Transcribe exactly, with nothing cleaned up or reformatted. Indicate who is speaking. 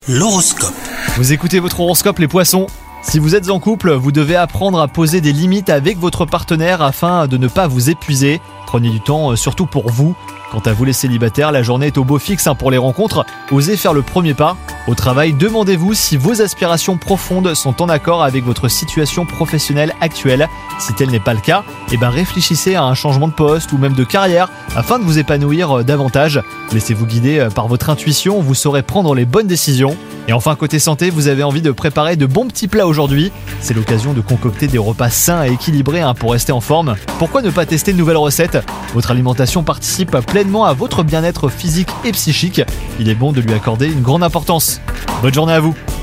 Speaker 1: L'horoscope.
Speaker 2: Vous écoutez votre horoscope les poissons. Si vous êtes en couple, vous devez apprendre à poser des limites avec votre partenaire afin de ne pas vous épuiser. Prenez du temps surtout pour vous. Quant à vous les célibataires, la journée est au beau fixe pour les rencontres. Osez faire le premier pas. Au travail, demandez-vous si vos aspirations profondes sont en accord avec votre situation professionnelle actuelle. Si tel n'est pas le cas, eh ben réfléchissez à un changement de poste ou même de carrière afin de vous épanouir davantage. Laissez-vous guider par votre intuition, vous saurez prendre les bonnes décisions. Et enfin, côté santé, vous avez envie de préparer de bons petits plats aujourd'hui. C'est l'occasion de concocter des repas sains et équilibrés hein, pour rester en forme. Pourquoi ne pas tester de nouvelles recettes ? Votre alimentation participe pleinement à votre bien-être physique et psychique. Il est bon de lui accorder une grande importance. Bonne journée à vous.